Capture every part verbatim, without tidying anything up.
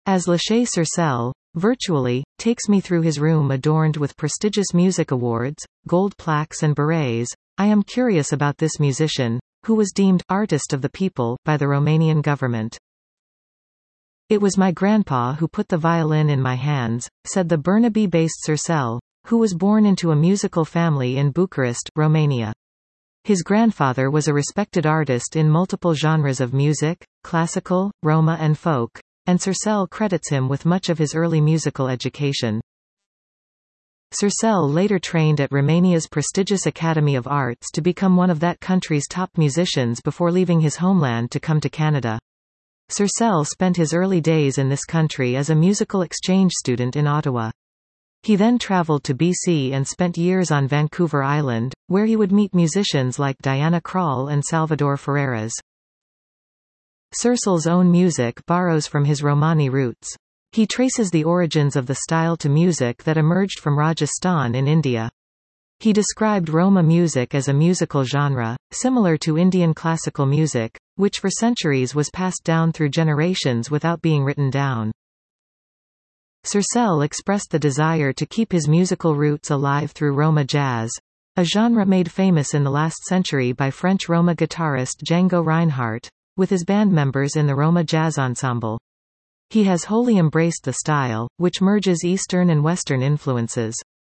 As Lachey Sercel, virtually, takes me through his room adorned with prestigious music awards, gold plaques and berets, I am curious about this musician, who was deemed artist of the people by the Romanian government. It was my grandpa who put the violin in my hands, said the Burnaby-based Sercel, who was born into a musical family in Bucharest, Romania. His grandfather was a respected artist in multiple genres of music, classical, Roma and folk, and Sercel credits him with much of his early musical education. Sercel later trained at Romania's prestigious Academy of Arts to become one of that country's top musicians before leaving his homeland to come to Canada. Sercel spent his early days in this country as a musical exchange student in Ottawa. He then traveled to B C and spent years on Vancouver Island, where he would meet musicians like Diana Krall and Salvador Ferreras. Sercel's own music borrows from his Romani roots. He traces the origins of the style to music that emerged from Rajasthan in India. He described Roma music as a musical genre, similar to Indian classical music, which for centuries was passed down through generations without being written down. Sercel expressed the desire to keep his musical roots alive through Roma jazz, a genre made famous in the last century by French Roma guitarist Django Reinhardt, with his band members in the Roma Jazz Ensemble. He has wholly embraced the style, which merges Eastern and Western influences.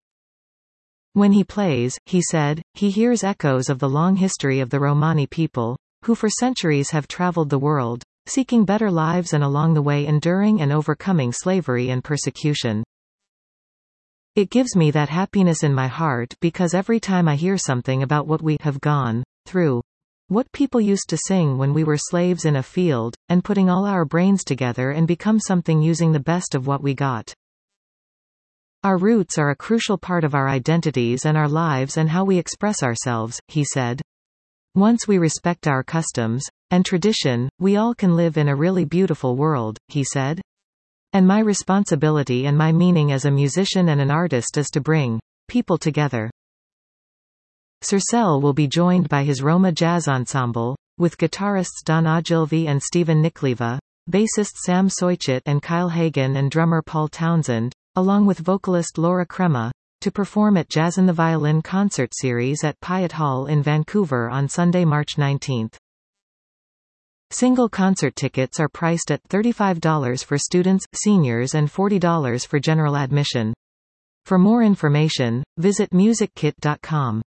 When he plays, he said, he hears echoes of the long history of the Romani people, who for centuries have traveled the world, seeking better lives and along the way enduring and overcoming slavery and persecution. It gives me that happiness in my heart because every time I hear something about what we have gone through, what people used to sing when we were slaves in a field, and putting all our brains together and become something using the best of what we got. Our roots are a crucial part of our identities and our lives and how we express ourselves, he said. Once we respect our customs and tradition, we all can live in a really beautiful world, he said. And my responsibility and my meaning as a musician and an artist is to bring people together. Sercel will be joined by his Roma Jazz Ensemble, with guitarists Don Ogilvy and Stephen Nikleva, bassist Sam Soichet and Kyle Hagan and drummer Paul Townsend, along with vocalist Laura Crema, to perform at Jazz in the Violin concert series at Pyatt Hall in Vancouver on Sunday, March nineteenth. Single concert tickets are priced at thirty-five dollars for students, seniors and forty dollars for general admission. For more information, visit music kit dot com.